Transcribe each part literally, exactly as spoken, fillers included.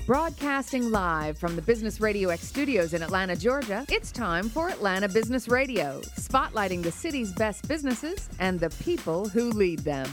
Broadcasting live from the Business Radio X studios in Atlanta, Georgia, it's time for Atlanta Business Radio, spotlighting the city's best businesses and the people who lead them.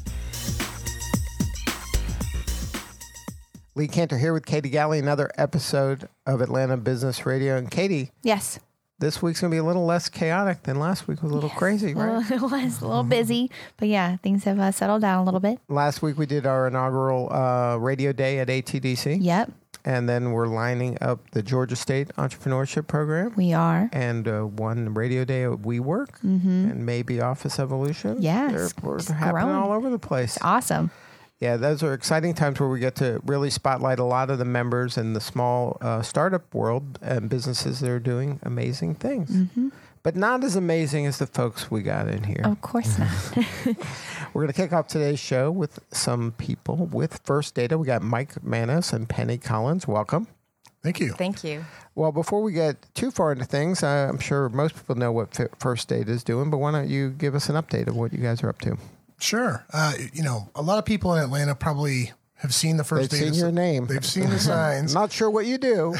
Lee Cantor here with Katie Galley, another episode of Atlanta Business Radio. And Katie, yes, this week's going to be a little less chaotic than last week. It was a little yes. crazy, right? Well, it was a little busy, but yeah, things have uh, settled down a little bit. Last week we did our inaugural uh, radio day at A T D C. Yep. And then we're lining up the Georgia State Entrepreneurship Program. We are. And uh, one radio day at WeWork mm-hmm. and maybe Office Evolution. Yes. They're, they're happening growing. all over the place. It's awesome. Yeah, those are exciting times where we get to really spotlight a lot of the members in the small uh, startup world and businesses that are doing amazing things. Mm-hmm. But not as amazing as the folks we got in here. Of course not. We're going to kick off today's show with some people with First Data. We got Mike Manis and Penny Collins. Welcome. Thank you. Thank you. Well, before we get too far into things, uh, I'm sure most people know what F- First Data is doing, but why don't you give us an update of what you guys are up to? Sure. Uh, you know, a lot of people in Atlanta probably have seen the First They've Data. seen your name. They've seen the signs. Not sure what you do.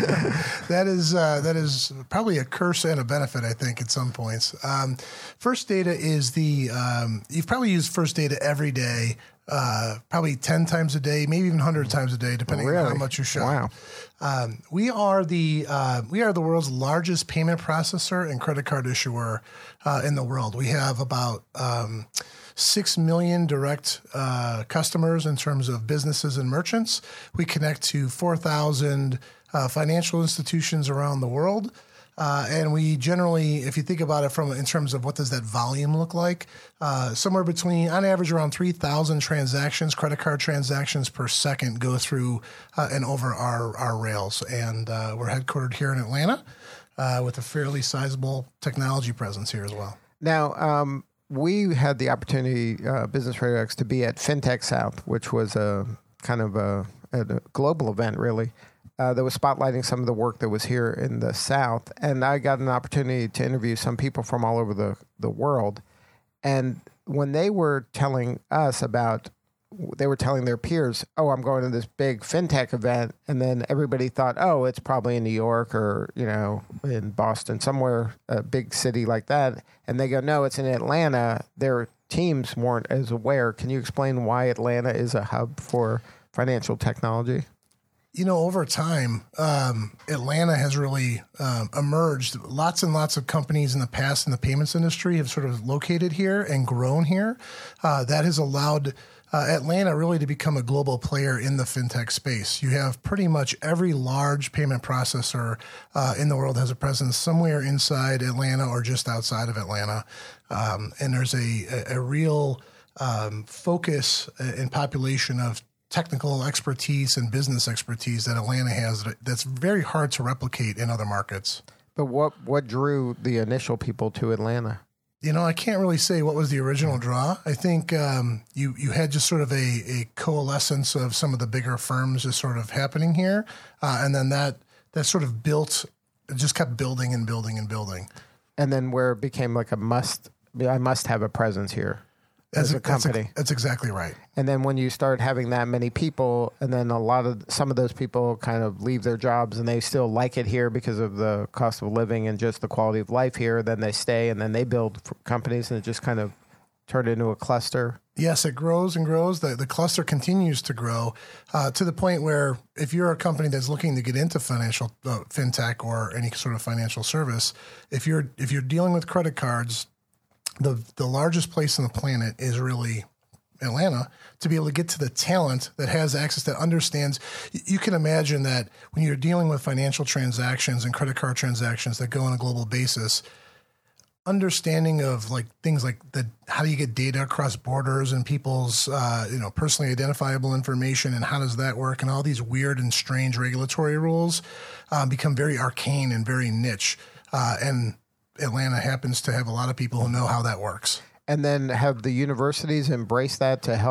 that is uh, that is probably a curse and a benefit, I think, at some points. Um, First Data is the um, you've probably used First Data every day, uh, probably ten times a day, maybe even one hundred times a day, depending really? on how much you shop. Wow. Um, we are the uh, we are the world's largest payment processor and credit card issuer uh, in the world. We have about um, six million direct uh, customers in terms of businesses and merchants. We connect to four thousand uh, financial institutions around the world. Uh, and we generally, if you think about it from in terms of what does that volume look like, uh, somewhere between, on average, around three thousand transactions, credit card transactions per second go through uh, and over our, our rails. And uh, we're headquartered here in Atlanta uh, with a fairly sizable technology presence here as well. Now, um, we had the opportunity, uh, Business Radio X, to be at FinTech South, which was a kind of a, a global event, really. Uh, that was spotlighting some of the work that was here in the South. And I got an opportunity to interview some people from all over the, the world. And when they were telling us about, they were telling their peers, oh, I'm going to this big fintech event. And then everybody thought, oh, it's probably in New York or, you know, in Boston, somewhere, a big city like that. And they go, no, it's in Atlanta. Their teams weren't as aware. Can you explain why Atlanta is a hub for financial technology? You know, over time, um, Atlanta has really um, emerged. Lots and lots of companies in the past in the payments industry have sort of located here and grown here. Uh, that has allowed uh, Atlanta really to become a global player in the fintech space. You have pretty much every large payment processor uh, in the world has a presence somewhere inside Atlanta or just outside of Atlanta. Um, and there's a, a, a real um, focus and population of technical expertise and business expertise that Atlanta has that's very hard to replicate in other markets. But what, what drew the initial people to Atlanta? You know, I can't really say what was the original draw. I think um, you you had just sort of a, a coalescence of some of the bigger firms just sort of happening here. Uh, and then that that sort of built, it just kept building and building and building. And then where it became like a must, I must have a presence here. As, as a company. That's, a, that's exactly right. And then when you start having that many people, and then a lot of some of those people kind of leave their jobs and they still like it here because of the cost of living and just the quality of life here, then they stay and then they build companies and it just kind of turned into a cluster. Yes, it grows and grows. The, the cluster continues to grow uh, to the point where if you're a company that's looking to get into financial uh, fintech or any sort of financial service, if you're if you're dealing with credit cards, The the largest place on the planet is really Atlanta to be able to get to the talent that has access, that understands. You can imagine that when you're dealing with financial transactions and credit card transactions that go on a global basis, understanding of like things like the how do you get data across borders and people's uh, you know personally identifiable information and how does that work and all these weird and strange regulatory rules uh, become very arcane and very niche uh, and. Atlanta happens to have a lot of people who know how that works. And then have the universities embraced that to help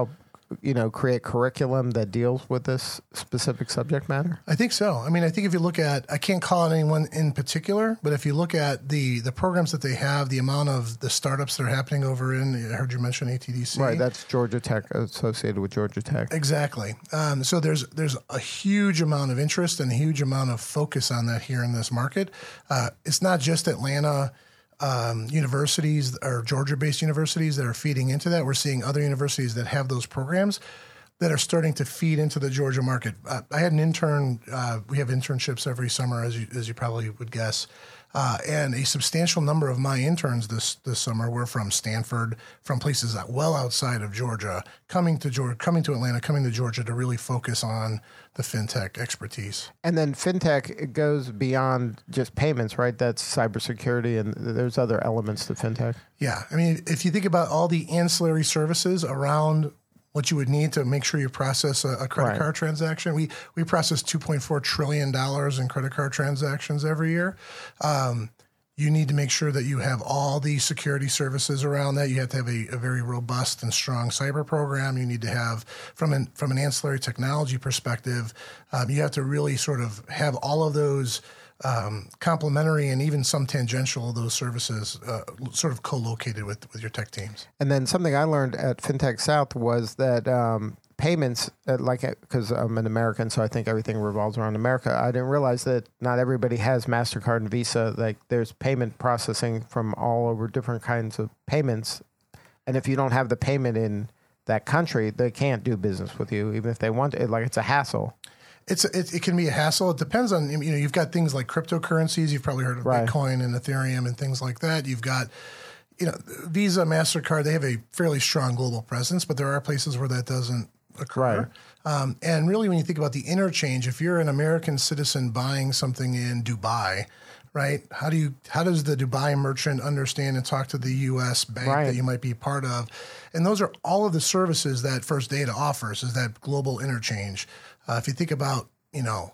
you know, create curriculum that deals with this specific subject matter? I think so. I mean, I think if you look at, I can't call out anyone in particular, but if you look at the the programs that they have, the amount of the startups that are happening over in, I heard you mention A T D C. Right, that's Georgia Tech, associated with Georgia Tech. Exactly. Um, so there's there's a huge amount of interest and a huge amount of focus on that here in this market. Uh, it's not just Atlanta Um, universities or Georgia-based universities that are feeding into that. We're seeing other universities that have those programs that are starting to feed into the Georgia market. Uh, I had an intern. Uh, we have internships every summer, as you as you probably would guess, uh, and a substantial number of my interns this this summer were from Stanford, from places that well outside of Georgia, coming to Georgia, coming to Atlanta, coming to Georgia to really focus on the fintech expertise. And then fintech, it goes beyond just payments, right? That's cybersecurity, and there's other elements to fintech. Yeah. I mean, if you think about all the ancillary services around what you would need to make sure you process a, a credit Right. card transaction, we we process two point four trillion dollars in credit card transactions every year. Um, you need to make sure that you have all the security services around that. You have to have a, a very robust and strong cyber program. You need to have, from an from an ancillary technology perspective, um, you have to really sort of have all of those um, complementary and even some tangential of those services uh, sort of co-located with, with your tech teams. And then something I learned at FinTech South was that um, payments, uh, like because I'm an American, so I think everything revolves around America. I didn't realize that not everybody has MasterCard and Visa. Like there's payment processing from all over different kinds of payments. And if you don't have the payment in that country, they can't do business with you, even if they want to. Like it's a hassle. It's it, it can be a hassle. It depends on, you know, you've got things like cryptocurrencies. You've probably heard of Right. Bitcoin and Ethereum and things like that. You've got, you know, Visa, MasterCard, they have a fairly strong global presence, but there are places where that doesn't occur. Right. Um, and really, when you think about the interchange, if you're an American citizen buying something in Dubai, right, how do you how does the Dubai merchant understand and talk to the U S bank Right. that you might be part of? And those are all of the services that First Data offers, is that global interchange. Uh, if you think about, you know,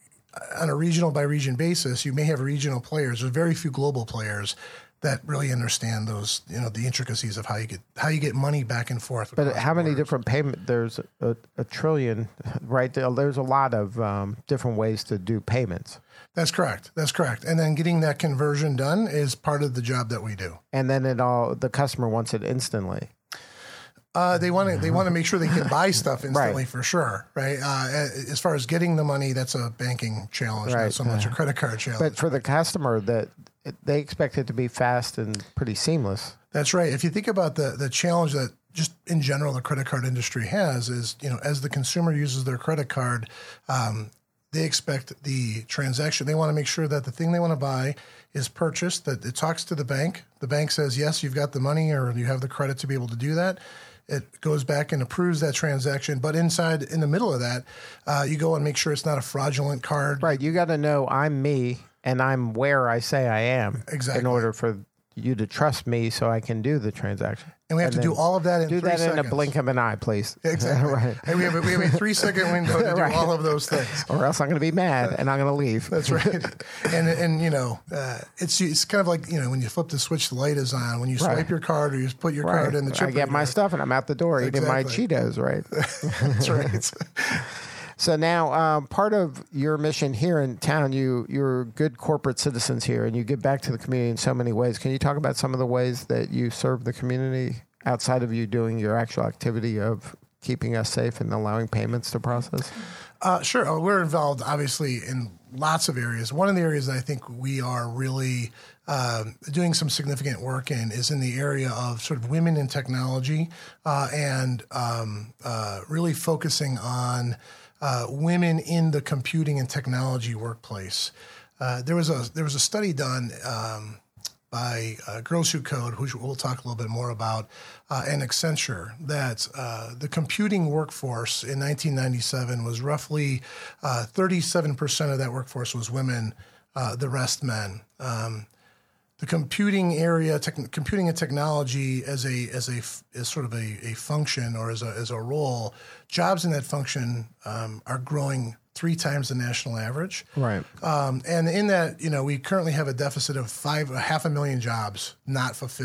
on a regional by region basis, you may have regional players. There's very few global players that really understand those, you know, the intricacies of how you get how you get money back and forth. But across how many borders. different payment? There's a, a trillion, right? There- There's a lot of um, different ways to do payments. That's correct. That's correct. And then getting that conversion done is part of the job that we do. And then it all, the customer wants it instantly. Uh, they want to they want to make sure they can buy stuff instantly Right. for sure, right? Uh, as far as getting the money, that's a banking challenge, Right. not so much a credit card challenge. But for the customer, that they expect it to be fast and pretty seamless. That's right. If you think about the the challenge that just in general the credit card industry has is, you know, as the consumer uses their credit card, um, they expect the transaction. They want to make sure that the thing they want to buy is purchased, that it talks to the bank. The bank says, yes, you've got the money or you have the credit to be able to do that. It goes back and approves that transaction. But inside, in the middle of that, uh, you go and make sure it's not a fraudulent card. Right. You got to know I'm me and I'm where I say I am. Exactly. In order for you to trust me so I can do the transaction. And we have to then do all of that in Do three that seconds. in a blink of an eye, please. Exactly. Right. And we have a, we have a three second window to do Right. all of those things. Or else I'm going to be mad and I'm going to leave. That's right. And and you know, uh, it's it's kind of like, you know, when you flip the switch, the light is on. When you swipe Right. your card or you put your Right. card in the chip I get my reader. stuff and I'm out the door eating my Exactly. Cheetos, right? That's right. So now, um, part of your mission here in town, you you're good corporate citizens here, and you give back to the community in so many ways. Can you talk about some of the ways that you serve the community outside of you doing your actual activity of keeping us safe and allowing payments to process? Uh, sure. Uh, We're involved, obviously, in lots of areas. One of the areas that I think we are really um, doing some significant work in is in the area of sort of women in technology uh, and um, uh, really focusing on uh, women in the computing and technology workplace. Uh, there was a there was a study done um, by uh, Girls Who Code, which we'll talk a little bit more about, uh, and Accenture, that uh, the computing workforce in nineteen ninety-seven was roughly uh, thirty-seven percent of that workforce was women, uh, the rest men. Um, the computing area, tech, computing and technology as a as a as sort of a, a function or as a as a role, jobs in that function um, are growing three times the national average. Right. Um, and in that, you know, we currently have a deficit of five, a half a million jobs not fulfilled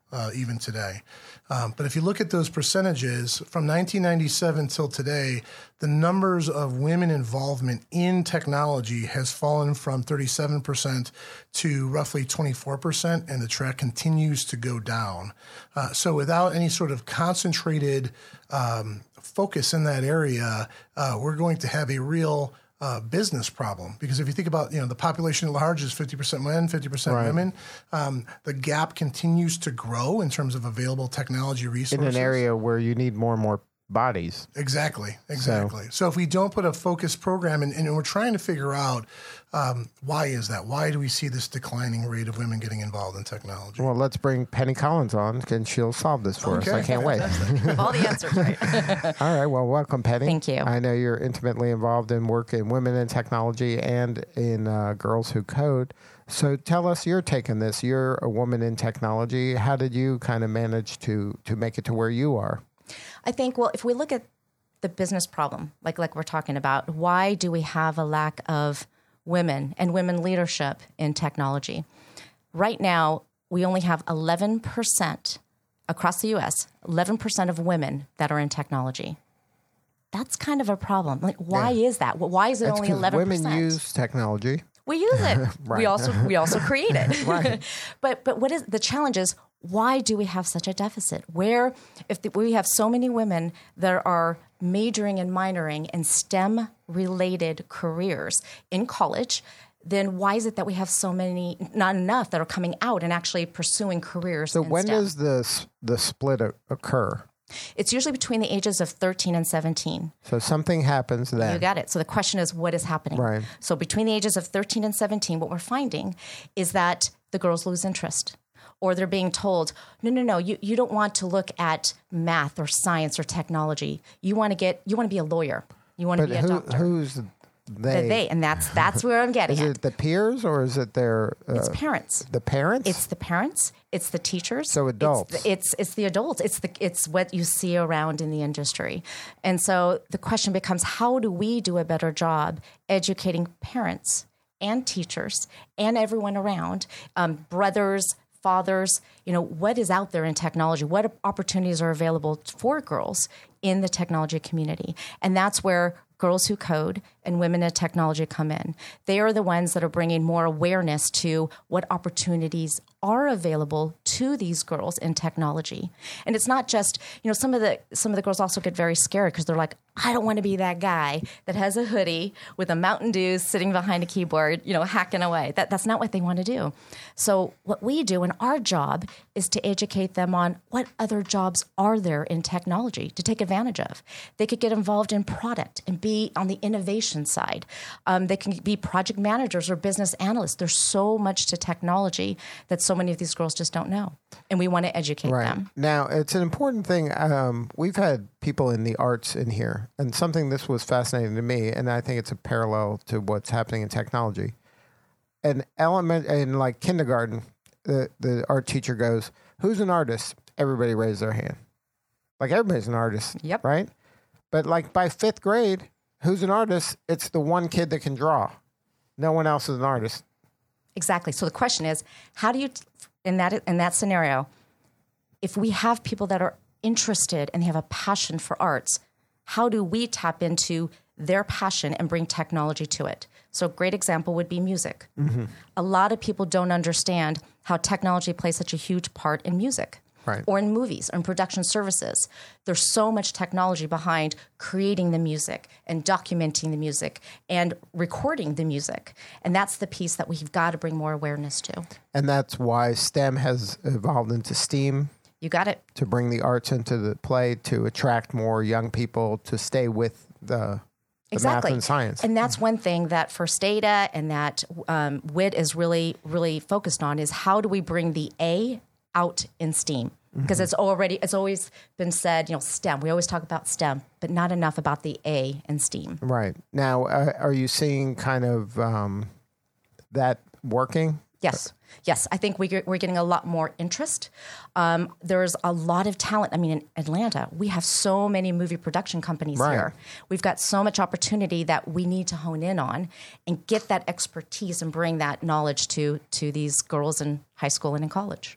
uh, even today. Um, but if you look at those percentages from nineteen ninety-seven till today, the numbers of women involvement in technology has fallen from thirty-seven percent to roughly twenty-four percent, and the track continues to go down. Uh, so without any sort of concentrated um, focus in that area, uh, we're going to have a real Uh, business problem, because if you think about, you know, the population at large is fifty percent men, fifty percent Right. women. Um, the gap continues to grow in terms of available technology resources. In an area where you need more and more bodies. Exactly, exactly. So, so if we don't put a focused program, and, and we're trying to figure out um, why is that? Why do we see this declining rate of women getting involved in technology? Well, let's bring Penny Collins on, and she'll solve this for us. Okay. I can't wait. All the answers right. All right. Well, welcome, Penny. Thank you. I know you're intimately involved in work in women in technology and in uh, Girls Who Code. So tell us your take on this. You're a woman in technology. How did you kind of manage to to make it to where you are? I think, well, if we look at the business problem, like like we're talking about, why do we have a lack of women and women leadership in technology? Right now, we only have eleven percent across the U S, eleven percent of women that are in technology. That's kind of a problem. Like, why Yeah. is that? Well, why is it That's only 'cause eleven percent? women use technology. We use it. Right. We also we also create it. Right. But but what is the challenge is, why do we have such a deficit? Where if the, we have so many women that are majoring and minoring in STEM related careers in college, then why is it that we have so many, not enough, that are coming out and actually pursuing careers So in when STEM? does the s- the split o- occur? It's usually between the ages of thirteen and seventeen. So something happens then. You got it. So the question is, what is happening? Right. So between the ages of thirteen and seventeen, what we're finding is that the girls lose interest. Or they're being told, no, no, no, you, you don't want to look at math or science or technology. You want to get, you want to be a lawyer. You want to But be a who, doctor. who's they? The they, and that's that's where I'm getting Is at. it the peers or is it their uh, It's parents. the parents? It's the parents. It's the teachers. So adults. It's the, it's, it's the adults. It's the it's what you see around in the industry. And so the question becomes, how do we do a better job educating parents and teachers and everyone around, um, brothers, fathers, you know, what is out there in technology? What opportunities are available for girls in the technology community? And that's where Girls Who Code and Women in Technology come in. They are the ones that are bringing more awareness to what opportunities are available to these girls in technology. And it's not just, you know, some of the some of the girls also get very scared because they're like, I don't want to be that guy that has a hoodie with a Mountain Dew sitting behind a keyboard, you know, hacking away. That that's not what they want to do. So what we do in our job is to educate them on what other jobs are there in technology to take advantage of. They could get involved in product and be on the innovation side. Um, they can be project managers or business analysts. There's so much to technology that so many of these girls just don't know. And we want to educate right. them. Now, it's an important thing. Um, we've had people in the arts in here, and something this was fascinating to me, and I think it's a parallel to what's happening in technology. An element in like kindergarten, the, the art teacher goes, who's an artist? Everybody raised their hand. Like everybody's an artist, Yep. right? But like by fifth grade, who's an artist? It's the one kid that can draw. No one else is an artist. Exactly. So the question is, how do you, in that in that scenario, if we have people that are interested and they have a passion for arts, how do we tap into their passion and bring technology to it? So a great example would be music. Mm-hmm. A lot of people don't understand how technology plays such a huge part in music. Right. Or in movies or in production services. There's so much technology behind creating the music and documenting the music and recording the music. And that's the piece that we've got to bring more awareness to. And that's why STEM has evolved into STEAM. You got it. To bring the arts into the play, to attract more young people to stay with the, the Exactly. math and science. And that's one thing that First Data and that um, W I T is really, really focused on is how do we bring the A out in STEAM? Because mm-hmm. it's already, it's always been said, you know, STEM. We always talk about STEM, but not enough about the A in STEAM. Right. Now, uh, are you seeing kind of um, that working? Yes. Yes. I think we get, we're getting a lot more interest. Um, there's a lot of talent. I mean, in Atlanta, we have so many movie production companies Right. here. We've got so much opportunity that we need to hone in on and get that expertise and bring that knowledge to, to these girls in high school and in college.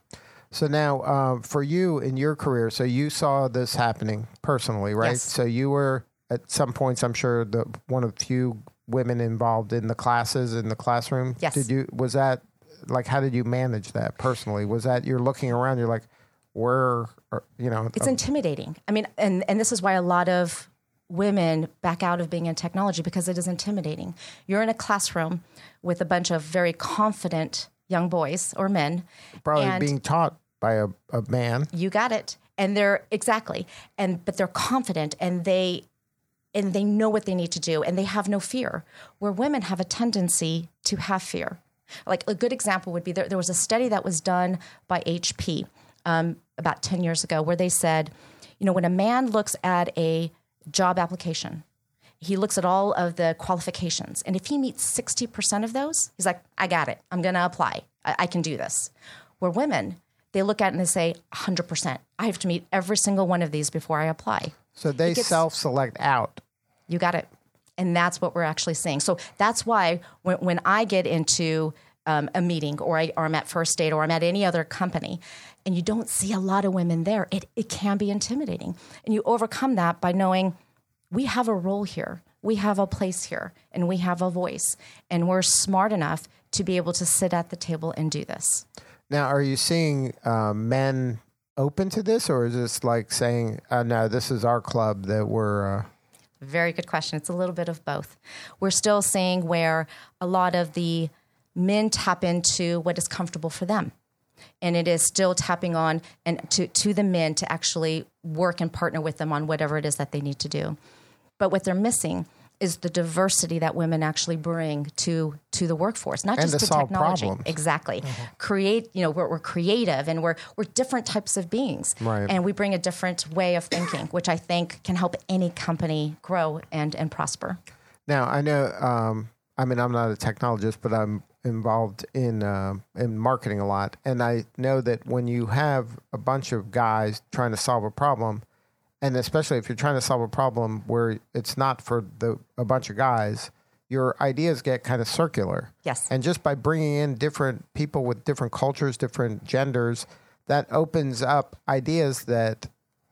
So now, um, for you in your career, so you saw this happening personally, right? Yes. So you were at some points, I'm sure, the one of few women involved in the classes in the classroom. Yes. Did you? Was that like? How did you manage that personally? Was that you're looking around? You're like, where? Are, you know, It's um, intimidating. I mean, and, and this is why a lot of women back out of being in technology, because it is intimidating. You're in a classroom with a bunch of very confident young boys or men. probably and being taught by a, a man. you got it. And they're exactly. And but they're confident and they and they know what they need to do and they have no fear. Where women have a tendency to have fear. Like a good example would be there, there was a study that was done by H P um, about ten years ago where they said, you know, when a man looks at a job application, he looks at all of the qualifications. And if he meets sixty percent of those, he's like, I got it. I'm going to apply. I, I can do this. Where women, they look at it and they say, one hundred percent. I have to meet every single one of these before I apply. So they gets- self-select out. You got it. And that's what we're actually seeing. So that's why when, when I get into um, a meeting or, I, or I'm at First Data or I'm at any other company and you don't see a lot of women there, it, it can be intimidating. And you overcome that by knowing we have a role here, we have a place here, and we have a voice. And we're smart enough to be able to sit at the table and do this. Now, are you seeing uh, men open to this, or is this like saying, uh, no, this is our club that we're... Uh... Very good question. It's a little bit of both. We're still seeing where a lot of the men tap into what is comfortable for them. And it is still tapping on and to, to the men to actually work and partner with them on whatever it is that they need to do. But what they're missing is the diversity that women actually bring to to the workforce, not And just to to solve technology. problems. Exactly. Create, you know, we're, we're creative and we're we're different types of beings. Right. And we bring a different way of thinking, which I think can help any company grow and, and prosper. Now, I know, um, I mean, I'm not a technologist, but I'm involved in uh, in marketing a lot. And I know that when you have a bunch of guys trying to solve a problem, and especially if you're trying to solve a problem where it's not for the a bunch of guys, your ideas get kind of circular. Yes. And just by bringing in different people with different cultures, different genders, that opens up ideas that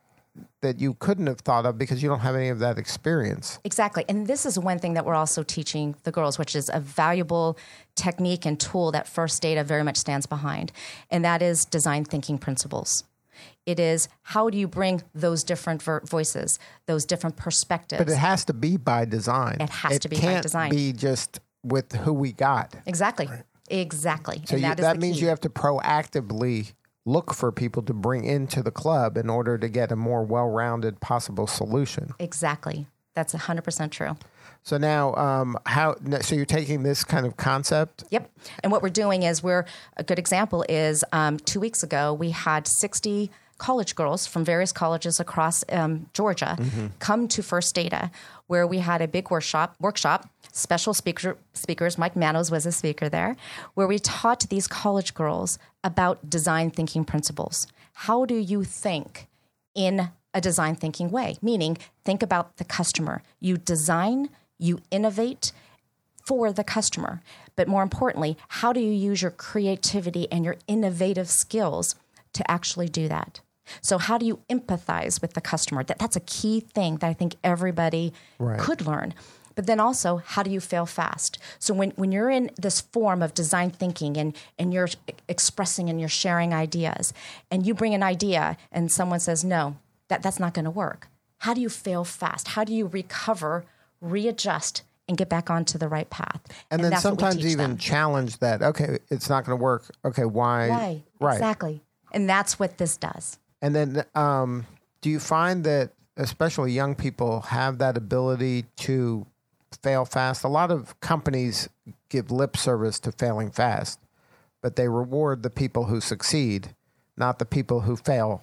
that you couldn't have thought of because you don't have any of that experience. Exactly. And this is one thing that we're also teaching the girls, which is a valuable technique and tool that First Data very much stands behind. And that is design thinking principles. It is how do you bring those different ver- voices, those different perspectives. But it has to be by design. It has to be by can't design. be just with who we got. Exactly. Exactly. So and you, that is that the means key. you have to proactively look for people to bring into the club in order to get a more well-rounded possible solution. Exactly. That's one hundred percent true. So now, um, how? So you're taking this kind of concept. Yep. And what we're doing is we're, a good example is um, two weeks ago, we had sixty college girls from various colleges across um, Georgia Mm-hmm. come to First Data, where we had a big workshop, workshop, special speaker, speakers, Mike Manos was a speaker there, where we taught these college girls about design thinking principles. How do you think in a design thinking way? Meaning, think about the customer. You design, you innovate for the customer. But more importantly, how do you use your creativity and your innovative skills to actually do that? So how do you empathize with the customer? That, that's a key thing that I think everybody Right. could learn. But then also, how do you fail fast? So when, when you're in this form of design thinking and, and you're expressing and you're sharing ideas, and you bring an idea and someone says, no, that, that's not going to work. How do you fail fast? How do you recover, readjust, and get back onto the right path? And, then that's what we sometimes teach even them. challenge that. Okay, it's not going to work. Okay, why? Why? Right. Exactly. And that's what this does. And then, um, do you find that especially young people have that ability to fail fast? A lot of companies give lip service to failing fast, but they reward the people who succeed, not the people who fail.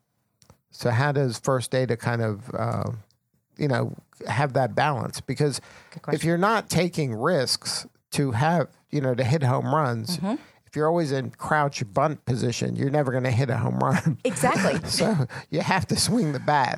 So how does First Data kind of, uh, you know, have that balance? Because if you're not taking risks to have, you know, to hit home runs, Mm-hmm. if you're always in crouch bunt position, you're never going to hit a home run. Exactly. So you have to swing the bat.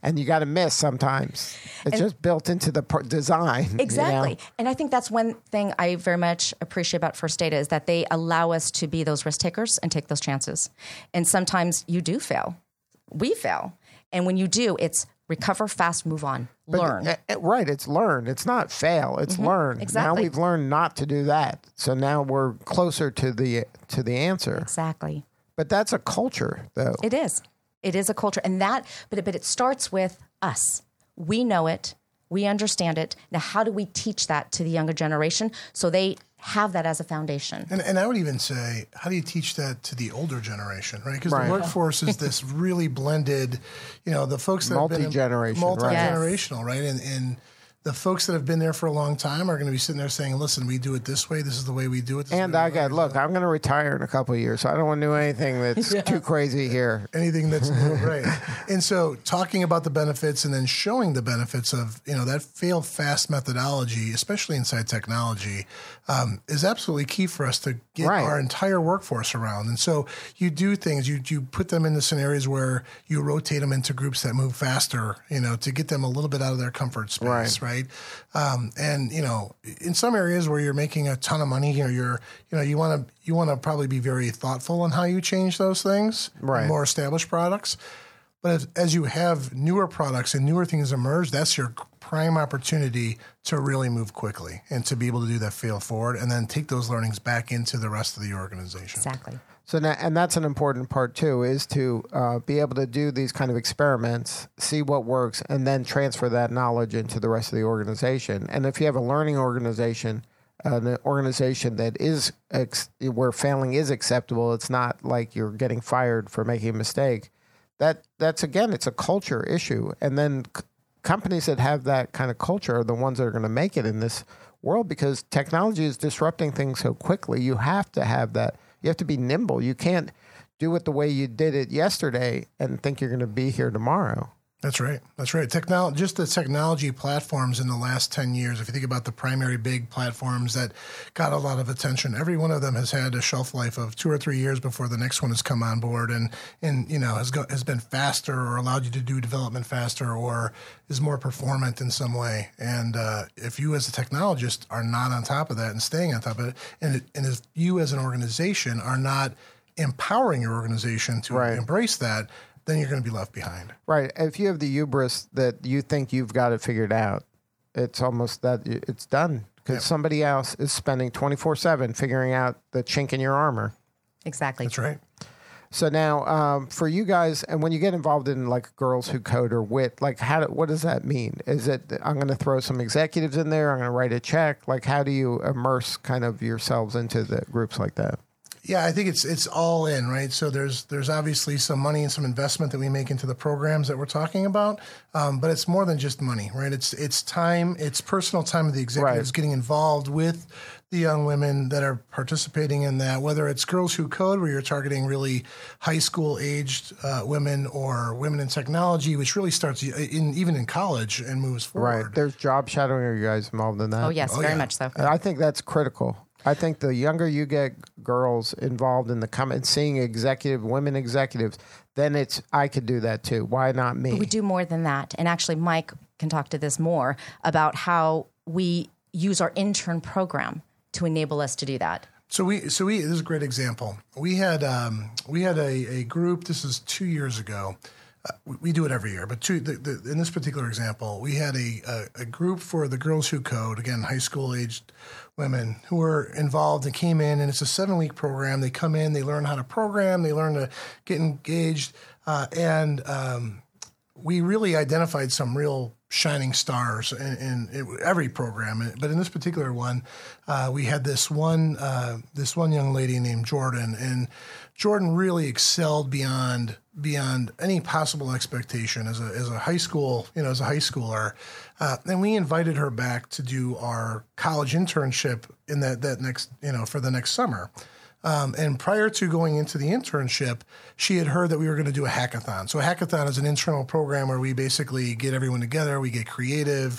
and you got to miss sometimes. It's and just built into the pro- design. Exactly. You know? And I think that's one thing I very much appreciate about First Data is that they allow us to be those risk takers and take those chances. And sometimes you do fail. We fail. And when you do, it's recover fast, move on, but, learn. Uh, right. It's learn. It's not fail. It's mm-hmm. learn. Exactly. Now we've learned not to do that. So now we're closer to the to the answer. Exactly. But that's a culture, though. It is. It is a culture. And that, but it, but it starts with us. We know it. We understand it. Now, how do we teach that to the younger generation so they have that as a foundation? And, and I would even say, how do you teach that to the older generation, right? Because right. the workforce is this really blended, you know, the folks that multi-generational, have been multi-generational, right? right? And, and the folks that have been there for a long time are going to be sitting there saying, listen, we do it this way. This is the way we do it. This and I got, look, I'm going to retire in a couple of years, so I don't want to do anything that's yeah. too crazy here. Anything that's new, right. And so talking about the benefits and then showing the benefits of, you know, that fail fast methodology, especially inside technology, um, is absolutely key for us to get right. our entire workforce around. And so you do things, you you put them into scenarios where you rotate them into groups that move faster, you know, to get them a little bit out of their comfort space, right? right? Um, and, you know, in some areas where you're making a ton of money or you're, you know, you want to you want to probably be very thoughtful on how you change those things, right. more established products. But as, as you have newer products and newer things emerge, that's your prime opportunity to really move quickly and to be able to do that fail forward and then take those learnings back into the rest of the organization. Exactly. So now, and that's an important part too, is to uh, be able to do these kind of experiments, see what works, and then transfer that knowledge into the rest of the organization. And if you have a learning organization, uh, an organization that is ex- where failing is acceptable, it's not like you're getting fired for making a mistake. That that's again, it's a culture issue. And then c- companies that have that kind of culture are the ones that are going to make it in this world because technology is disrupting things so quickly. You have to have that. You have to be nimble. You can't do it the way you did it yesterday and think you're going to be here tomorrow. That's right. That's right. Technology, just the technology platforms in the last ten years, if you think about the primary big platforms that got a lot of attention, every one of them has had a shelf life of two or three years before the next one has come on board and, and you know, has, go, has been faster or allowed you to do development faster or is more performant in some way. And uh, if you as a technologist are not on top of that and staying on top of it, and, it, and if you as an organization are not empowering your organization to right. embrace that, then you're going to be left behind. Right. If you have the hubris that you think you've got it figured out, it's almost that it's done because yep. somebody else is spending twenty-four seven figuring out the chink in your armor. Exactly. That's right. So now um, for you guys, and when you get involved in like Girls Who Code or W I T, like how do, what does that mean? Is it I'm going to throw some executives in there, I'm going to write a check? Like how do you immerse kind of yourselves into the groups like that? Yeah, I think it's it's all in, right? So there's there's obviously some money and some investment that we make into the programs that we're talking about, um, but it's more than just money, right? It's it's time, it's personal time of the executives right. getting involved with the young women that are participating in that, whether it's Girls Who Code, where you're targeting really high school aged uh, women or women in technology, which really starts in even in college and moves forward. Right. There's job shadowing. Are you guys involved in that? Oh, yes, oh, very yeah. much so. I think that's critical. I think the younger you get girls involved in the comment, seeing executive women executives, then it's I could do that too. Why not me? But we do more than that. And actually, Mike can talk to this more about how we use our intern program to enable us to do that. So we, so we, this is a great example. We had, um, we had a, a group. This is two years ago. Uh, we, we do it every year, but two, the, the, in this particular example, we had a, a, a group for the Girls Who Code, again, high school aged women who were involved and came in, and it's a seven week program. They come in, they learn how to program, they learn to get engaged, uh, and um, we really identified some real shining stars in, in, in every program. But in this particular one, uh, we had this one uh, this one young lady named Jordan, and Jordan really excelled beyond beyond any possible expectation as a as a high school, you know, as a high schooler. Uh, and we invited her back to do our college internship in that that next, you know, for the next summer. Um, and prior to going into the internship, she had heard that we were going to do a hackathon. So a hackathon is an internal program where we basically get everyone together, we get creative,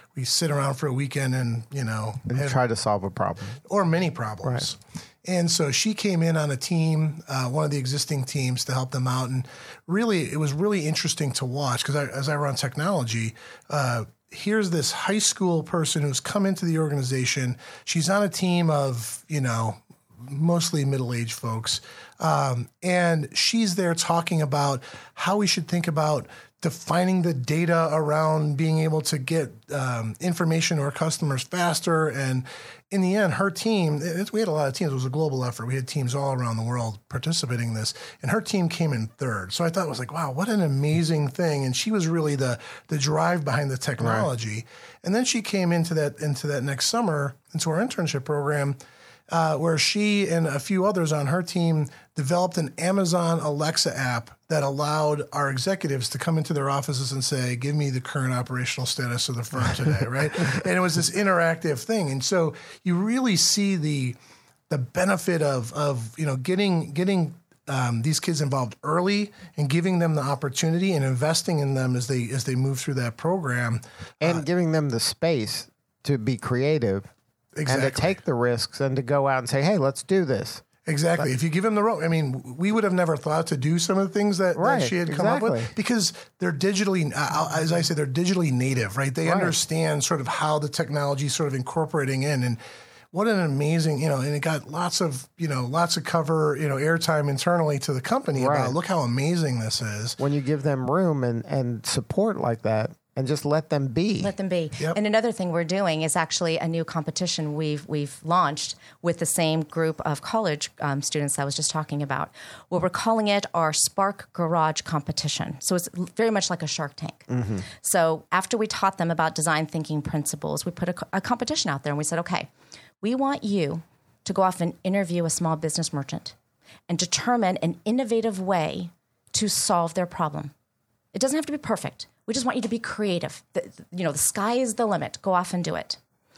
we sit around for a weekend and, you know, And have- try to solve a problem. or many problems. And so she came in on a team, uh, one of the existing teams, to help them out. And really, it was really interesting to watch because as I run technology, uh, here's this high school person who's come into the organization. She's on a team of, you know, mostly middle-aged folks. Um, and she's there talking about how we should think about defining the data around being able to get um, information to our customers faster. And in the end, her team, it, we had a lot of teams. It was a global effort. We had teams all around the world participating in this. And her team came in third. So I thought it was like, wow, what an amazing thing. And she was really the the drive behind the technology. Right. And then she came into that into that next summer, into our internship program, Uh, where she and a few others on her team developed an Amazon Alexa app that allowed our executives to come into their offices and say, give me the current operational status of the firm today, right? And it was this interactive thing. And so you really see the the benefit of, of you know, getting getting um, these kids involved early and giving them the opportunity and investing in them as they as they move through that program. And uh, giving them the space to be creative. Exactly. And to take the risks and to go out and say, hey, let's do this. Exactly. But if you give them the rope, I mean, we would have never thought to do some of the things that, right, that she had come exactly. up with because they're digitally, uh, as I say, they're digitally native, right? They right. understand sort of how the technology is sort of incorporating in. And what an amazing, you know, and it got lots of, you know, lots of cover, you know, airtime internally to the company right. about look how amazing this is. When you give them room and, and support like that, and just let them be. Let them be. Yep. And another thing we're doing is actually a new competition we've we've launched with the same group of college um, students I was just talking about. Well, we're calling it our Spark Garage competition. So it's very much like a Shark Tank. Mm-hmm. So after we taught them about design thinking principles, we put a, a competition out there and we said, okay, we want you to go off and interview a small business merchant and determine an innovative way to solve their problem. It doesn't have to be perfect. We just want you to be creative. The, you know, the sky is the limit. Go off and do it.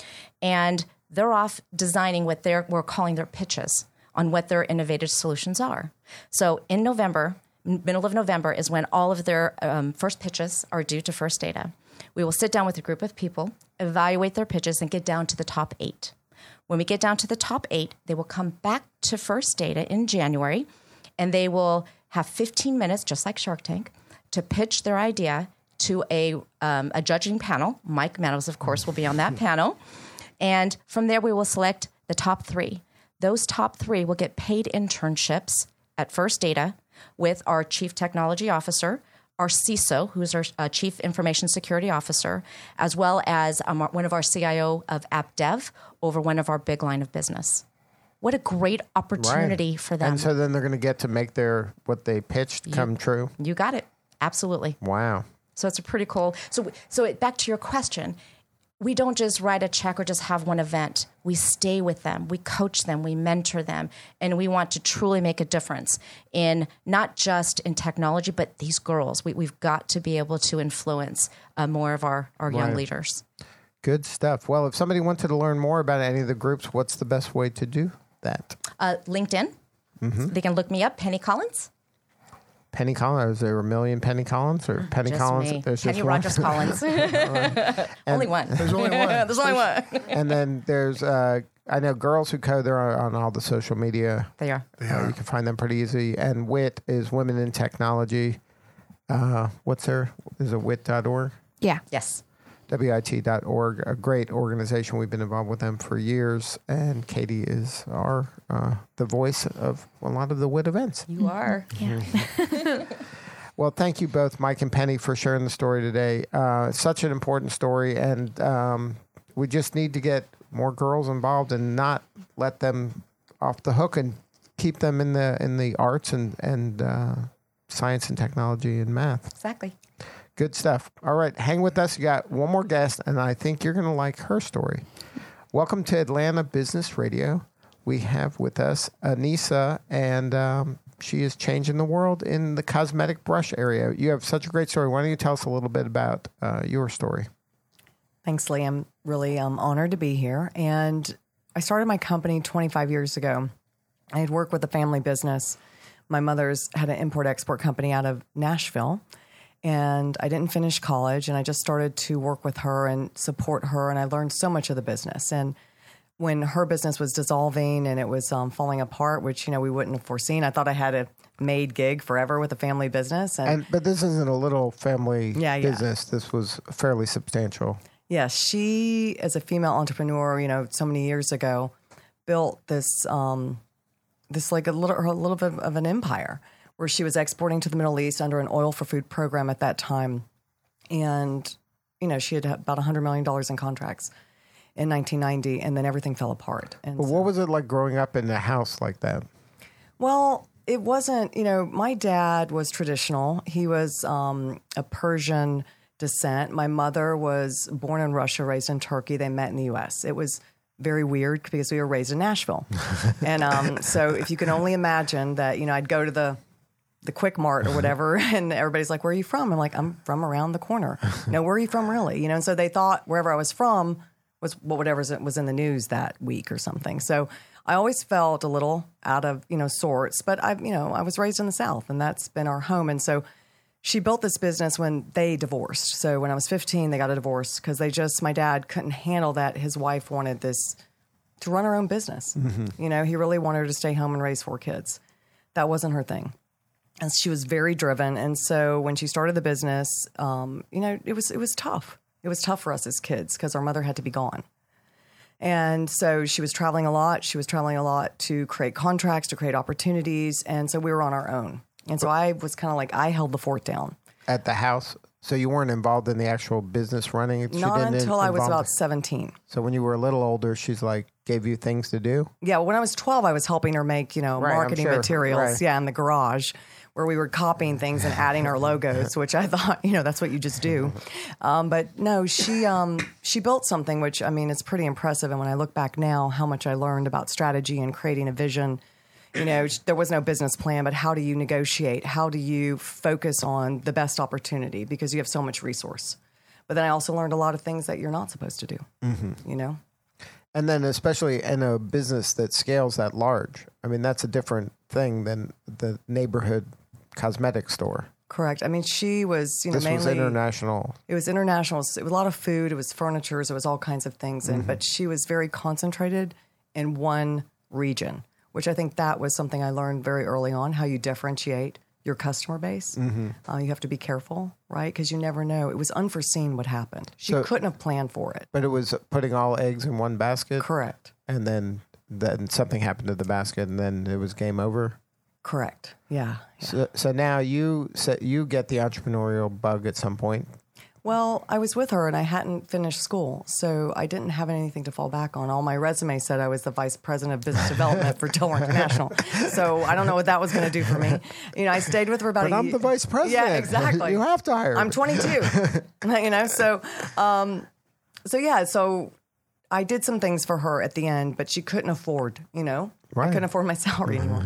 And they're off designing what they're, we're calling their pitches on what their innovative solutions are. So in November, middle of November is when all of their um, first pitches are due to First Data. We will sit down with a group of people, evaluate their pitches, and get down to the top eight. When we get down to the top eight, they will come back to First Data in January, and they will have fifteen minutes, just like Shark Tank, to pitch their idea to a um, a judging panel. Mike Meadows, of course, will be on that panel. And from there, we will select the top three. Those top three will get paid internships at First Data with our Chief Technology Officer, our C I S O, who's our uh, Chief Information Security Officer, as well as um, one of our C I O of App Dev over one of our big line of business. What a great opportunity right. for them. And so then they're going to get to make their what they pitched you, come true. You got it. Absolutely. Wow. So it's a pretty cool. So, so it, back to your question, we don't just write a check or just have one event. We stay with them. We coach them. We mentor them. And we want to truly make a difference in not just in technology, but these girls. We, we've got to be able to influence uh, more of our, our young right. leaders. Good stuff. Well, if somebody wanted to learn more about any of the groups, what's the best way to do that? Uh, LinkedIn. Mm-hmm. They can look me up, Penny Collins. Penny Collins. Is there a million Penny Collins or Penny just Collins? Me. There's Penny just Rogers one? Collins. Only one. There's only one. There's only one. And then there's, uh, I know Girls Who Code, they're on all the social media. They are. They Uh, are. you can find them pretty easy. And W I T is Women in Technology. Uh, what's their, is it W I T dot org? Yeah. Yes. W I T dot org, a great organization. We've been involved with them for years. And Katie is our, uh, the voice of a lot of the W I T events. You are. Yeah. Well, thank you both, Mike and Penny, for sharing the story today. Uh, it's such an important story, and um, we just need to get more girls involved and not let them off the hook and keep them in the in the arts and and uh, science and technology and math. Exactly. Good stuff. All right, hang with us. You got one more guest, and I think you're going to like her story. Welcome to Atlanta Business Radio. We have with us Anissa, and um, she is changing the world in the cosmetic brush area. You have such a great story. Why don't you tell us a little bit about uh, your story? Thanks, Lee. I'm really um, honored to be here. And I started my company twenty-five years ago. I had worked with a family business. My mother's had an import-export company out of Nashville. And I didn't finish college, and I just started to work with her and support her, and I learned so much of the business. And when her business was dissolving and it was um, falling apart, which, you know, we wouldn't have foreseen, I thought I had a maid gig forever with a family business. And, And but this isn't a little family Yeah, yeah. business. This was fairly substantial. yeah, she, as a female entrepreneur, you know, so many years ago, built this, um, this like a little, a little bit of an empire where she was exporting to the Middle East under an oil for food program at that time. And, you know, she had about one hundred million dollars in contracts in nineteen ninety, and then everything fell apart. And But so- what was it like growing up in a house like that? Well, it wasn't, you know, my dad was traditional. He was um, a Persian descent. My mother was born in Russia, raised in Turkey. They met in the U S. It was very weird because we were raised in Nashville. and um, so if you can only imagine that, you know, I'd go to the the Quick Mart or whatever, and everybody's like, where are you from? I'm like, I'm from around the corner. No, where are you from really? You know, and so they thought wherever I was from was whatever was in the news that week or something. So I always felt a little out of, you know, sorts, but I, you know, I was raised in the South, and that's been our home. And so she built this business when they divorced. So when I was fifteen, they got a divorce because they just, my dad couldn't handle that his wife wanted this to run her own business. Mm-hmm. You know, he really wanted her to stay home and raise four kids. That wasn't her thing. And she was very driven. And so when she started the business, um, you know, it was, it was tough. It was tough for us as kids because our mother had to be gone. And so she was traveling a lot. She was traveling a lot to create contracts, to create opportunities. And so we were on our own. And so I was kind of like, I held the fort down. At the house? So you weren't involved in the actual business running? She Not didn't until I was involve- about seventeen. So when you were a little older, she's like, gave you things to do? Yeah, when I was twelve, I was helping her make, you know, Right, I'm marketing sure. materials. Right. Yeah, in the garage where we were copying things and adding our logos, which I thought, you know, that's what you just do. Um, but no, she um, she built something which, I mean, it's pretty impressive. And when I look back now, how much I learned about strategy and creating a vision. You know, there was no business plan, but how do you negotiate? How do you focus on the best opportunity? Because you have so much resource. But then I also learned a lot of things that you're not supposed to do, mm-hmm. you know? And then especially in a business that scales that large. I mean, that's a different thing than the neighborhood cosmetic store. Correct. I mean, she was, you know, This mainly... was international. It was international. It was a lot of food. It was furniture. It was all kinds of things. And, mm-hmm. But she was very concentrated in one region, which I think that was something I learned very early on, how you differentiate your customer base. Mm-hmm. Uh, you have to be careful, right? Because you never know. It was unforeseen what happened. She So- couldn't have planned for it. But it was putting all eggs in one basket? Correct. And then, then something happened to the basket, and then it was game over? Correct. Yeah. yeah. So, so now you so you get the entrepreneurial bug at some point. Well, I was with her and I hadn't finished school, so I didn't have anything to fall back on. All my resume said I was the vice president of business development for Tiller International. So I don't know what that was going to do for me. You know, I stayed with her about But a I'm year. the vice president. Yeah, exactly. You have to hire. I'm twenty-two. You know, so um, so yeah, so I did some things for her at the end, but she couldn't afford. You know, Right. I couldn't afford my salary anymore.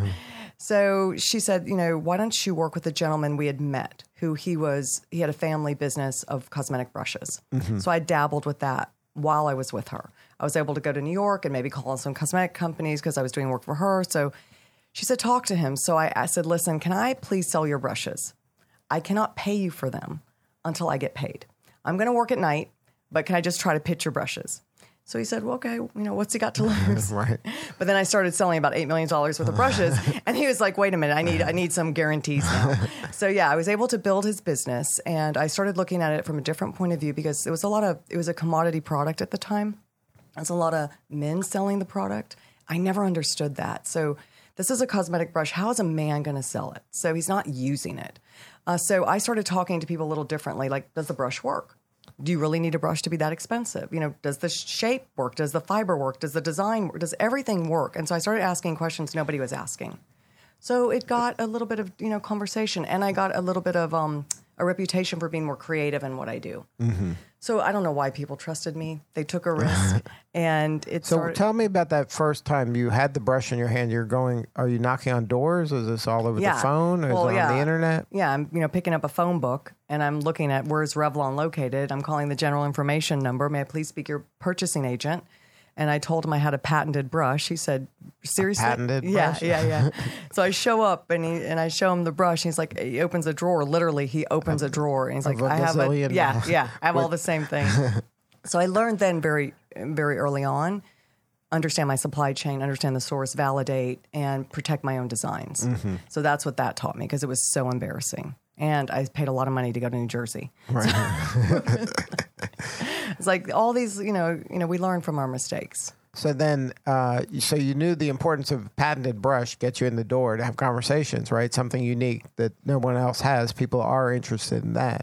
So she said, you know, why don't you work with a gentleman we had met who he was, he had a family business of cosmetic brushes. Mm-hmm. So I dabbled with that while I was with her. I was able to go to New York and maybe call on some cosmetic companies because I was doing work for her. So she said, talk to him. So I, I said, listen, can I please sell your brushes? I cannot pay you for them until I get paid. I'm going to work at night, but can I just try to pitch your brushes? So he said, well, okay, you know, what's he got to lose? Right. But then I started selling about eight million dollars worth of brushes. And he was like, wait a minute, I need I need some guarantees now. So yeah, I was able to build his business. And I started looking at it from a different point of view because it was a lot of, it was a commodity product at the time. There's a lot of men selling the product. I never understood that. So this is a cosmetic brush. How is a man going to sell it? So he's not using it. Uh, so I started talking to people a little differently. Like, does the brush work? Do you really need a brush to be that expensive? You know, does the shape work? Does the fiber work? Does the design work? Does everything work? And so I started asking questions nobody was asking. So it got a little bit of, you know, conversation, and I got a little bit of um, a reputation for being more creative in what I do. Mm-hmm. So I don't know why people trusted me. They took a risk, and it So started. tell me about that first time you had the brush in your hand. You're going, are you knocking on doors? Is this all over Yeah. the phone? Or Well, is it yeah. on the internet? Yeah, I'm you know picking up a phone book and I'm looking at where's Revlon located. I'm calling the general information number. May I please speak your purchasing agent? And I told him I had a patented brush. He said, seriously? A patented yeah, brush? Yeah, yeah, So I show up and he and I show him the brush. And he's like, he opens a drawer. Literally, he opens a drawer. And he's like, a I have a, gazillion yeah, dollars. yeah, I have all the same things. So I learned then very, very early on, understand my supply chain, understand the source, validate, and protect my own designs. Mm-hmm. So that's what that taught me because it was so embarrassing. And I paid a lot of money to go to New Jersey. Right. It's like all these, you know, you know, we learn from our mistakes. So then, uh, so you knew the importance of patented brush get you in the door to have conversations, right? Something unique that no one else has. People are interested in that.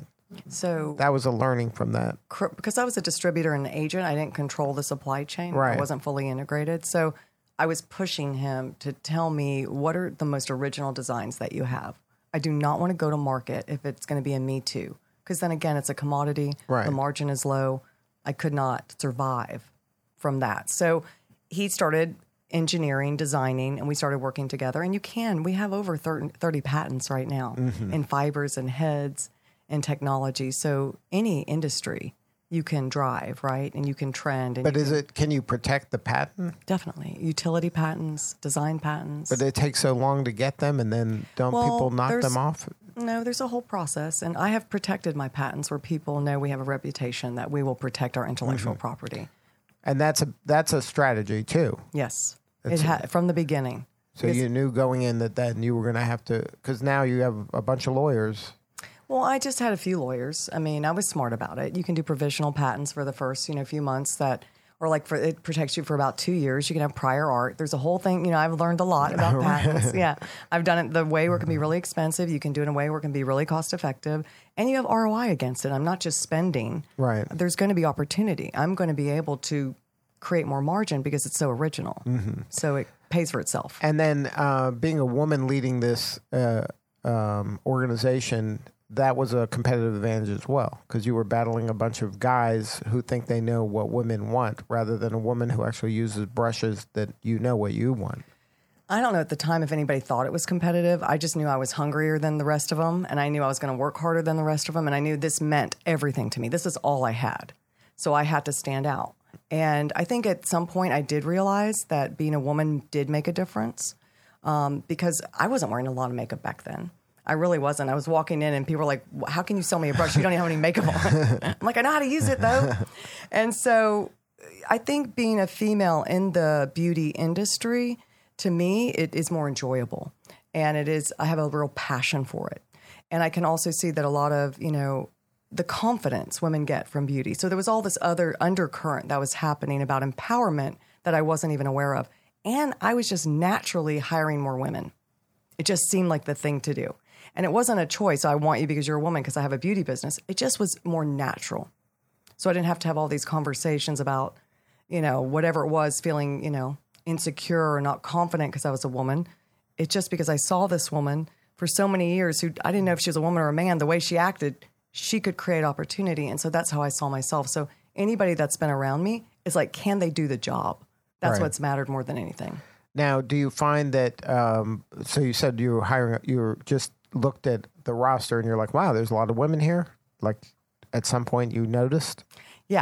So That was a learning from that. cr- because I was a distributor and an agent, I didn't control the supply chain. Right. I wasn't fully integrated. So I was pushing him to tell me what are the most original designs that you have. I do not want to go to market if it's going to be a me too. Because then again, it's a commodity. Right. The margin is low. I could not survive from that. So he started engineering, designing, and we started working together. And you can. We have over thirty, thirty patents right now in fibers and heads and technology. So any industry you can drive, right? And you can trend. And But you is it, can you protect the patent? Definitely. Utility patents, design patents. But it takes so long to get them, and then don't Well, people knock there's- them off? No, there's a whole process. And I have protected my patents where people know we have a reputation that we will protect our intellectual property. And that's a that's a strategy too. Yes. That's It ha- from the beginning. So Because- you knew going in that then you were going to have to, because now you have a bunch of lawyers. Well, I just had a few lawyers. I mean, I was smart about it. You can do provisional patents for the first, you know, few months that, or like for it protects you for about two years. You can have prior art. There's a whole thing. You know, I've learned a lot about patents. Yeah, I've done it the way where it can be really expensive. You can do it in a way where it can be really cost effective, and you have R O I against it. I'm not just spending. Right. There's going to be opportunity. I'm going to be able to create more margin because it's so original. So it pays for itself. And then uh, being a woman leading this uh, um, organization, that was a competitive advantage as well, because you were battling a bunch of guys who think they know what women want rather than a woman who actually uses brushes that you know what you want. I don't know at the time if anybody thought it was competitive. I just knew I was hungrier than the rest of them, and I knew I was going to work harder than the rest of them, and I knew this meant everything to me. This is all I had. So I had to stand out. And I think at some point I did realize that being a woman did make a difference um, because I wasn't wearing a lot of makeup back then. I really wasn't. I was walking in and people were like, how can you sell me a brush? You don't even have any makeup on. I'm like, I know how to use it though. And so I think being a female in the beauty industry, to me, it is more enjoyable. And it is, I have a real passion for it. And I can also see that a lot of, you know, the confidence women get from beauty. So there was all this other undercurrent that was happening about empowerment that I wasn't even aware of. And I was just naturally hiring more women. It just seemed like the thing to do. And it wasn't a choice. I want you because you're a woman because I have a beauty business. It just was more natural. So I didn't have to have all these conversations about, you know, whatever it was, feeling, you know, insecure or not confident because I was a woman. It's just because I saw this woman for so many years who I didn't know if she was a woman or a man. The way she acted, she could create opportunity. And so that's how I saw myself. So anybody that's been around me is like, can they do the job? That's Right. what's mattered more than anything. Now, do you find that, um, so you said you were hiring, you were just looked at the roster and you're like, wow, there's a lot of women here? Like at some point you noticed? Yeah.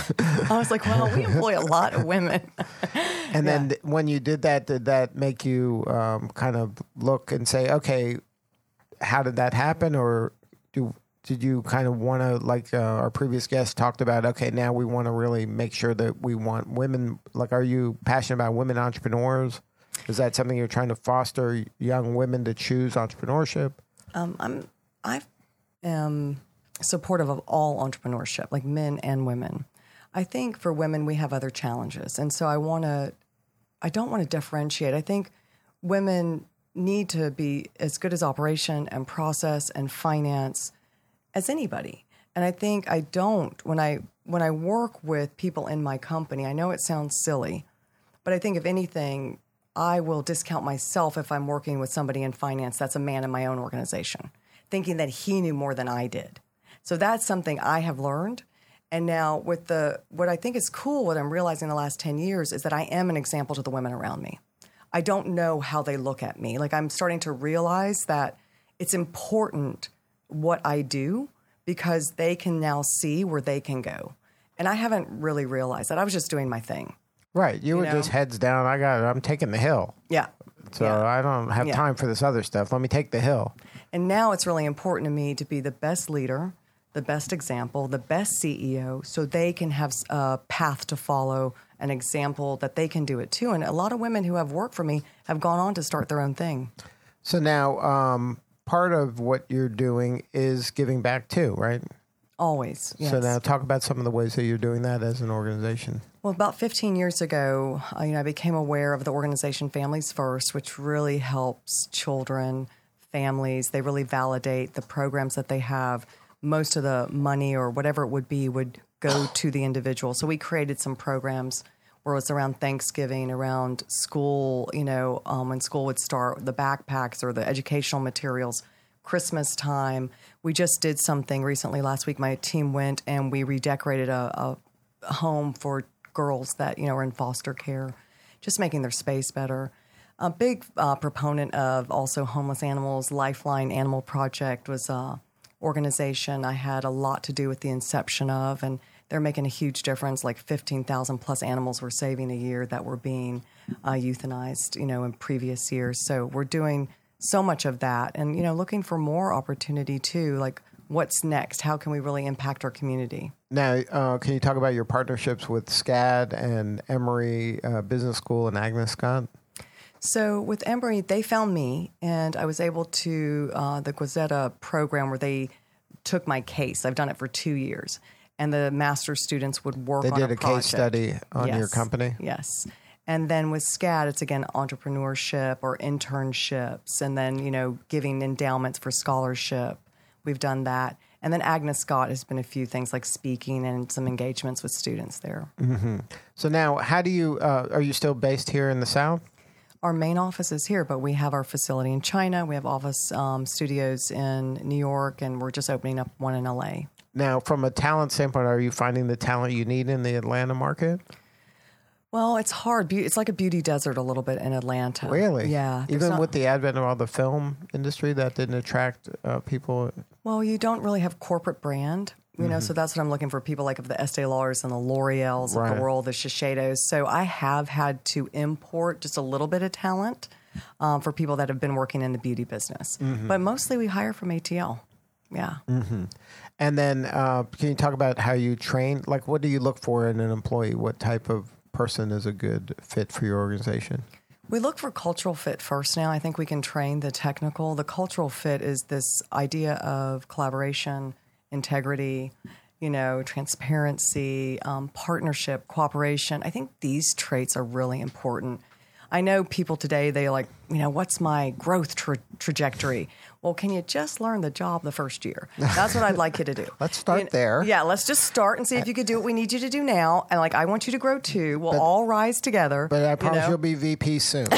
I was like, well, we employ a lot of women. And then th- when you did that, did that make you um, kind of look and say, okay, how did that happen? Or do, did you kind of want to, like uh, our previous guest talked about, okay, now we want to really make sure that we want women, like are you passionate about women entrepreneurs? Is that something you're trying to foster young women to choose entrepreneurship? Um, I'm, I am supportive of all entrepreneurship, like men and women. I think for women, we have other challenges. And so I want to, I don't want to differentiate. I think women need to be as good as operation and process and finance as anybody. And I think I don't, when I, when I work with people in my company, I know it sounds silly, but I think if anything, I will discount myself if I'm working with somebody in finance that's a man in my own organization, thinking that he knew more than I did. So that's something I have learned. And now with the, what I think is cool, what I'm realizing in the last ten years is that I am an example to the women around me. I don't know how they look at me. Like I'm starting to realize that it's important what I do because they can now see where they can go. And I haven't really realized that. I was just doing my thing. Right. You, You were know? just heads down. I got it. I'm taking the hill. Yeah. So Yeah. I don't have Yeah. time for this other stuff. Let me take the hill. And now it's really important to me to be the best leader, the best example, the best C E O, so they can have a path to follow, an example that they can do it too. And a lot of women who have worked for me have gone on to start their own thing. So now um, part of what you're doing is giving back too, right? Always. Yes. So now talk about some of the ways that you're doing that as an organization. Well, about fifteen years ago, uh, you know, I became aware of the organization Families First, which really helps children, families. They really validate the programs that they have. Most of the money or whatever it would be would go to the individual. So we created some programs where it was around Thanksgiving, around school, you know, um, when school would start, the backpacks or the educational materials, Christmas time. We just did something recently last week. My team went and we redecorated a, a home for girls that, you know, are in foster care, just making their space better. A big uh, proponent of also homeless animals. Lifeline Animal Project was a organization I had a lot to do with the inception of, and they're making a huge difference. Like fifteen thousand plus animals we're saving a year that were being uh, euthanized, you know, in previous years. So we're doing so much of that, and you know, looking for more opportunity too. Like, what's next? How can we really impact our community? Now, uh, can you talk about your partnerships with SCAD and Emory uh, Business School and Agnes Scott? So with Emory, they found me, and I was able to, uh, the Guazetta program where they took my case. I've done it for two years. And the master's students would work They on did a a project. case study on your Yes. company? Yes. And then with SCAD, it's again entrepreneurship or internships, and then, you know, giving endowments for scholarship. We've done that. And then Agnes Scott has been a few things like speaking and some engagements with students there. Mm-hmm. So now, how do you, uh, are you still based here in the South? Our main office is here, but we have our facility in China. We have office um, studios in New York, and we're just opening up one in L A. Now, from a talent standpoint, are you finding the talent you need in the Atlanta market? Well, it's hard. Be- It's like a beauty desert a little bit in Atlanta. Really? Yeah. there's Even not- with the advent of all the film industry, that didn't attract uh, people? Well, you don't really have corporate brand, you know, so that's what I'm looking for. People like of the Estee Lauders and the L'Oreals of Right. the world, the Shiseidos. So I have had to import just a little bit of talent um, for people that have been working in the beauty business. But mostly we hire from A T L. Yeah. And then uh, can you talk about how you train? Like, what do you look for in an employee? What type of person is a good fit for your organization? We look for cultural fit first now. I think we can train the technical. The cultural fit is this idea of collaboration, integrity, you know, transparency, um, partnership, cooperation. I think these traits are really important. I know people today, they like, you know, what's my growth tra- trajectory? Well, can you just learn the job the first year? That's what I'd like you to do. Let's start You know, there. Yeah, let's just start and see if you could do what we need you to do now. And like, I want you to grow too. We'll all rise together. But I you promise know? you'll be V P soon.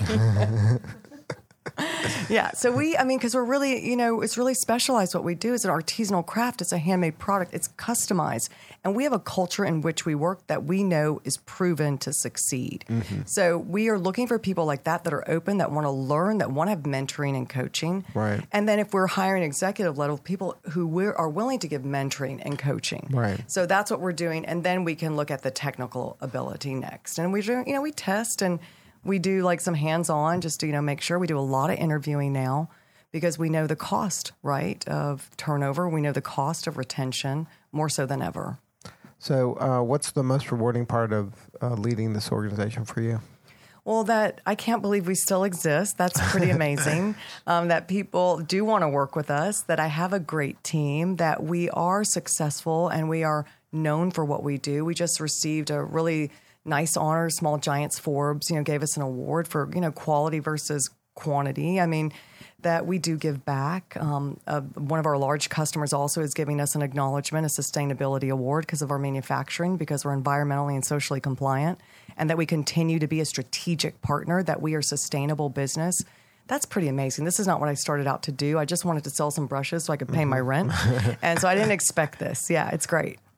Yeah. So we, I mean, because we're really, you know, it's really specialized. What we do is an artisanal craft. It's a handmade product. It's customized. And we have a culture in which we work that we know is proven to succeed. Mm-hmm. So we are looking for people like that that are open, that want to learn, that want to have mentoring and coaching. Right. And then if we're hiring executive level people who we're, are willing to give mentoring and coaching. Right. So that's what we're doing. And then we can look at the technical ability next. And we do, you know, we test and we do like some hands-on just to, you know, make sure. We do a lot of interviewing now because we know the cost, right, of turnover. We know the cost of retention more so than ever. So uh, what's the most rewarding part of uh, leading this organization for you? Well, that I can't believe we still exist. That's pretty amazing. um, that people do want to work with us, that I have a great team, that we are successful and we are known for what we do. We just received a really nice honor. Small Giants Forbes, you know, gave us an award for, you know, quality versus quantity. I mean, that we do give back. Um, uh, one of our large customers also is giving us an acknowledgement, a sustainability award because of our manufacturing, because we're environmentally and socially compliant, and that we continue to be a strategic partner, that we are sustainable business. That's pretty amazing. This is not what I started out to do. I just wanted to sell some brushes so I could pay my rent. And so I didn't expect this. Yeah, it's great.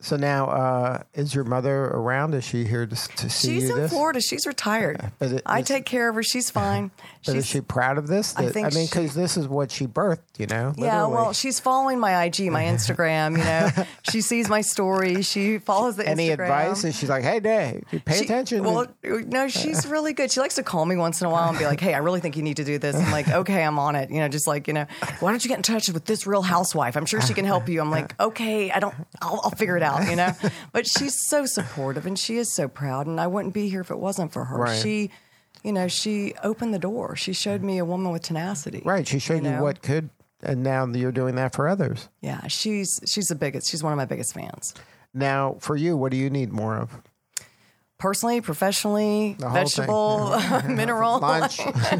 So now, uh, is your mother around? Is she here to, to see She's you in this? Florida. She's retired. But it- I is- take care of her. She's fine. But She's, is she proud of this? I That- think I mean, she- because this is what she birthed, you know? yeah, literally. well, she's following my I G, my Instagram. You know, she sees my story. She follows the Any Instagram. advice? And she's like, hey, Dave, pay She- attention. Well, no, she's really good. She likes to call me once in a while and be like, "Hey, I really think you need to do this." I'm like, "Okay, I'm on it." You know, just like you know, why don't you get in touch with this Real Housewife? I'm sure she can help you. I'm like, "Okay, I don't. I'll, I'll figure it out." You know, but she's so supportive and she is so proud. And I wouldn't be here if it wasn't for her. Right. She, you know, she opened the door. She showed me a woman with tenacity. right. She showed you you know? what could, and now you're doing that for others. Yeah, she's she's the biggest. She's one of my biggest fans. Now, for you, what do you need more of? Personally, professionally, The whole thing. vegetable, mineral. Lunch.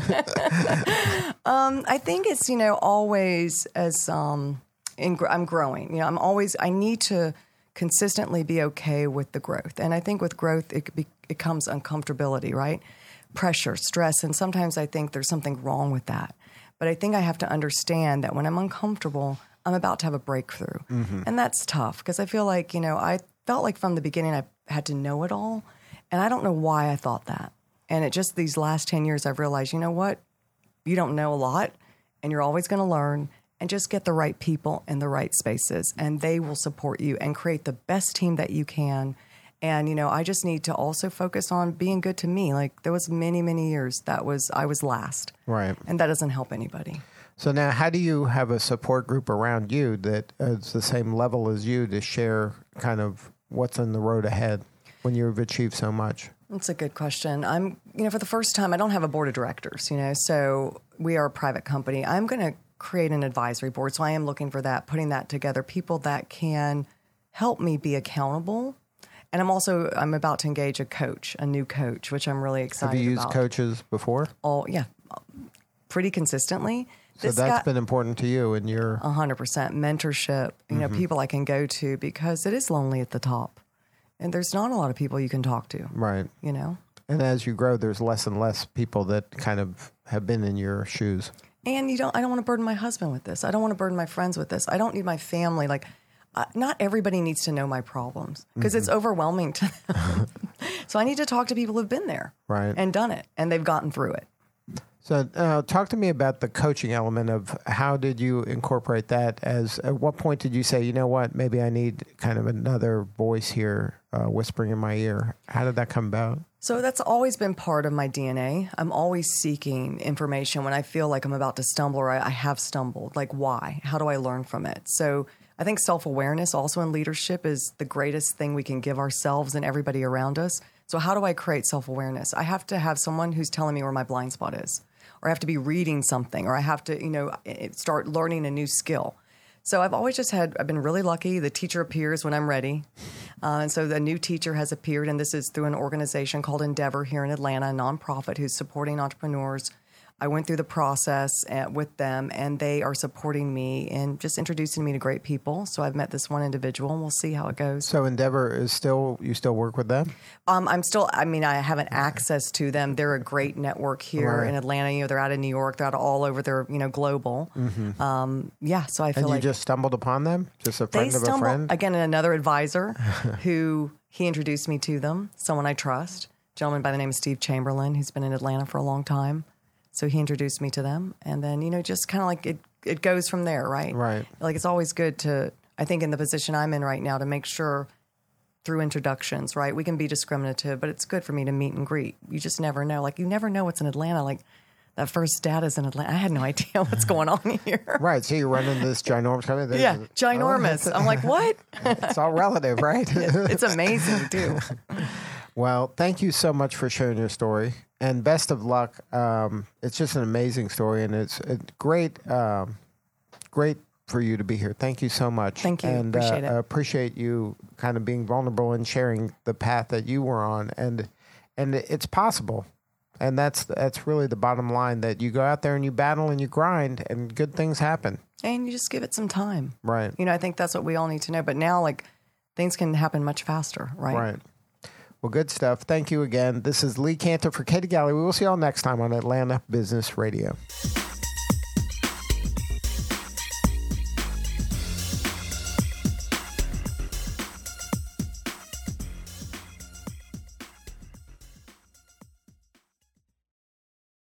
Um, I think it's you know always as um, in gr- I'm growing. You know, I'm always I need to consistently be okay with the growth, and I think with growth it could be, it comes uncomfortability, right? Pressure, stress, and sometimes I think there's something wrong with that. But I think I have to understand that when I'm uncomfortable, I'm about to have a breakthrough, and that's tough because I feel like you know I felt like from the beginning I had to know it all, and I don't know why I thought that. And it just these last ten years I've realized, you know what? You don't know a lot and you're always going to learn, and just get the right people in the right spaces and they will support you and create the best team that you can. And, you know, I just need to also focus on being good to me. Like there was many, many years that was, I was last. Right. And that doesn't help anybody. So now, how do you have a support group around you that is the same level as you to share kind of what's on the road ahead when you've achieved so much? That's a good question. I'm, you know, for the first time, I don't have a board of directors, you know, so we are a private company. I'm going to create an advisory board. So I am looking for that, putting that together, people that can help me be accountable. And I'm also, I'm about to engage a coach, a new coach, which I'm really excited Have you used about. coaches before? Oh, yeah, pretty consistently. So This that's got- been important to you and your one hundred percent mentorship, you know, people I can go to because it is lonely at the top. And there's not a lot of people you can talk to, right. you know. And as you grow, there's less and less people that kind of have been in your shoes. And you don't I don't want to burden my husband with this. I don't want to burden my friends with this. I don't need my family like uh, not everybody needs to know my problems because it's overwhelming to them. So I need to talk to people who've been there Right. and done it and they've gotten through it. So, uh, talk to me about the coaching element of how did you incorporate that? As at what point did you say, you know what, maybe I need kind of another voice here uh, whispering in my ear? How did that come about? So that's always been part of my D N A. I'm always seeking information when I feel like I'm about to stumble or I, I have stumbled. Like, why? How do I learn from it? So I think self-awareness also in leadership is the greatest thing we can give ourselves and everybody around us. So how do I create self-awareness? I have to have someone who's telling me where my blind spot is, or I have to be reading something, or I have to, you know, start learning a new skill. So I've always just had, I've been really lucky. The teacher appears when I'm ready. Uh, and so the new teacher has appeared, and this is through an organization called Endeavor here in Atlanta, a nonprofit who's supporting entrepreneurs. I went through the process at, with them, and they are supporting me and just introducing me to great people. So I've met this one individual, and we'll see how it goes. So Endeavor is still, you still work with them? Um, I'm still, I mean, I haven't access to them. They're a great network here Right. in Atlanta. You know, they're out of New York. They're out all over. They're, you know, global. Um, yeah, so I feel And you like just stumbled upon them? Just a they friend of a stumble, friend? again, another advisor who he introduced me to them, someone I trust, a gentleman by the name of Steve Chamberlain, who's been in Atlanta for a long time. So he introduced me to them. And then, you know, just kind of like it, it goes from there, right? Right. Like it's always good to, I think in the position I'm in right now, to make sure through introductions, right? We can be discriminative, but it's good for me to meet and greet. You just never know. Like you never know what's in Atlanta. Like that first dad is in Atlanta. I had no idea what's going on here. Right. So you run into this ginormous company. Yeah, ginormous. I'm like, what? It's all relative, right? It's amazing too. Well, thank you so much for sharing your story, and best of luck. Um, it's just an amazing story, and it's, it's great, um, great for you to be here. Thank you so much. Thank you. And Appreciate uh, it. I appreciate you kind of being vulnerable and sharing the path that you were on, and and it's possible, and that's that's really the bottom line. That you go out there and you battle and you grind, and good things happen. And you just give it some time. Right. You know, I think that's what we all need to know. But now, like, things can happen much faster, right? Right. Well, good stuff. Thank you again. This is Lee Cantor for Katie Galley. We will see you all next time on Atlanta Business Radio.